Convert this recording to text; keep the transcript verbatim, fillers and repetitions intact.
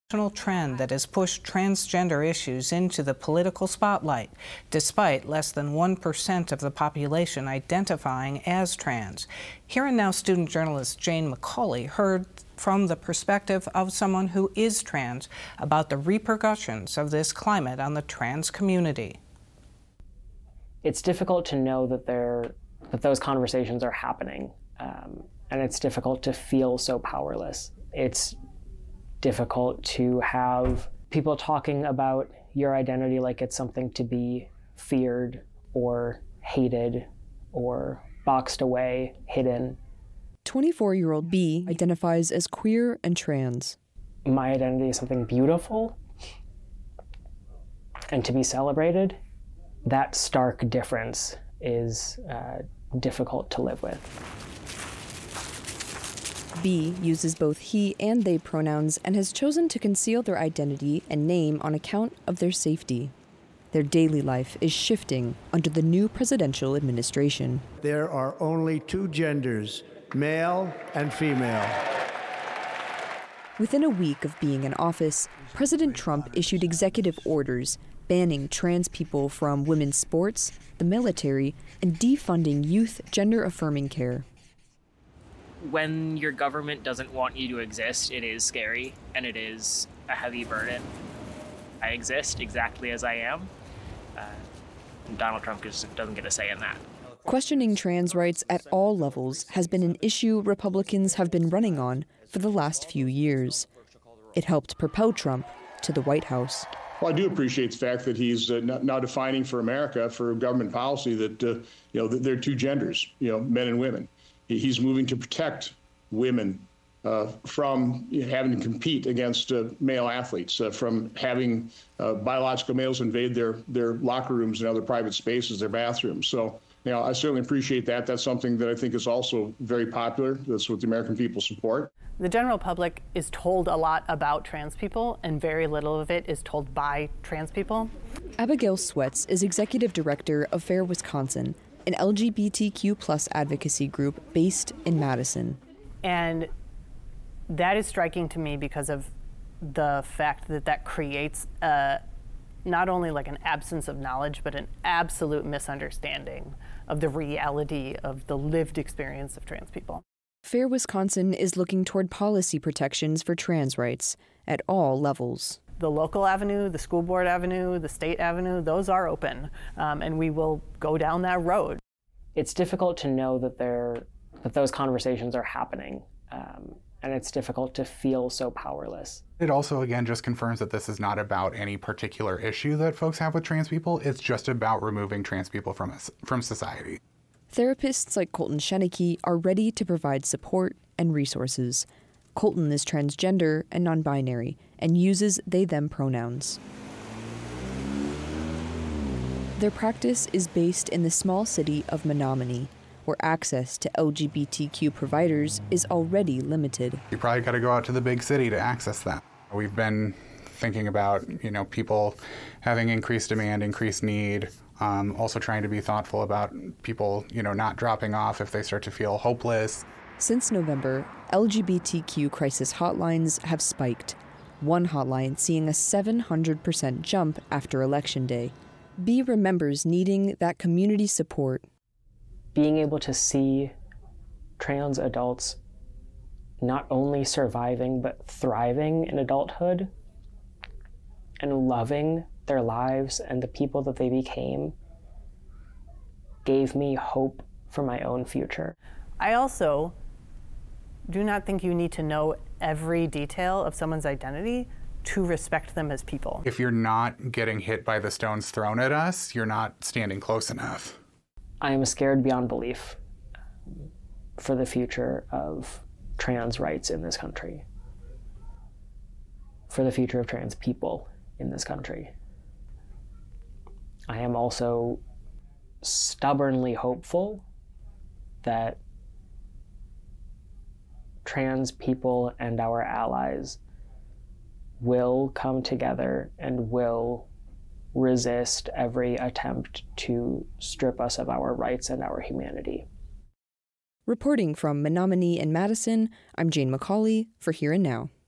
national trend that has pushed transgender issues into the political spotlight, despite less than one percent of the population identifying as trans. Here and Now student journalist Jane McCauley heard from the perspective of someone who is trans about the repercussions of this climate on the trans community. It's difficult to know that they're, that those conversations are happening, um, and it's difficult to feel so powerless. It's difficult to have people talking about your identity like it's something to be feared or hated or boxed away, hidden. twenty-four-year-old B identifies as queer and trans. My identity is something beautiful and to be celebrated. That stark difference is uh, difficult to live with. B uses both he and they pronouns and has chosen to conceal their identity and name on account of their safety. Their daily life is shifting under the new presidential administration. There are only two genders, male and female. Within a week of being in office, President Trump issued executive orders banning trans people from women's sports, the military, and defunding youth gender-affirming care. When your government doesn't want you to exist, it is scary and it is a heavy burden. I exist exactly as I am. Uh, and Donald Trump just doesn't get a say in that. Questioning trans rights at all levels has been an issue Republicans have been running on for the last few years. It helped propel Trump to the White House. Well, I do appreciate the fact that he's uh, now defining for America, for government policy, that uh, you know there are two genders, you know, men and women. He's moving to protect women uh, from having to compete against uh, male athletes, uh, from having uh, biological males invade their, their locker rooms and other private spaces, their bathrooms. So, you know, I certainly appreciate that. That's something that I think is also very popular. That's what the American people support. The general public is told a lot about trans people, and very little of it is told by trans people. Abigail Sweats is executive director of Fair Wisconsin, an L G B T Q plus advocacy group based in Madison. And that is striking to me because of the fact that that creates a, not only like an absence of knowledge, but an absolute misunderstanding of the reality of the lived experience of trans people. Fair Wisconsin is looking toward policy protections for trans rights at all levels. The local avenue, the school board avenue, the state avenue, those are open, um, and we will go down that road. It's difficult to know that they're, that those conversations are happening, um, and it's difficult to feel so powerless. It also, again, just confirms that this is not about any particular issue that folks have with trans people. It's just about removing trans people from us, from society. Therapists like Colton Shenicky are ready to provide support and resources. Colton is transgender and non-binary and uses they-them pronouns. Their practice is based in the small city of Menominee, where access to L G B T Q providers is already limited. You probably got to go out to the big city to access that. We've been thinking about, you know, people having increased demand, increased need, um, also trying to be thoughtful about people, you know, not dropping off if they start to feel hopeless. Since November, L G B T Q crisis hotlines have spiked, one hotline seeing a seven hundred percent jump after Election Day. B remembers needing that community support. Being able to see trans adults not only surviving but thriving in adulthood and loving their lives and the people that they became gave me hope for my own future. I also do not think you need to know every detail of someone's identity to respect them as people. If you're not getting hit by the stones thrown at us, you're not standing close enough. I am scared beyond belief for the future of trans rights in this country, for the future of trans people in this country. I am also stubbornly hopeful that trans people and our allies will come together and will resist every attempt to strip us of our rights and our humanity. Reporting from Menominee and Madison, I'm Jane McCauley for Here and Now.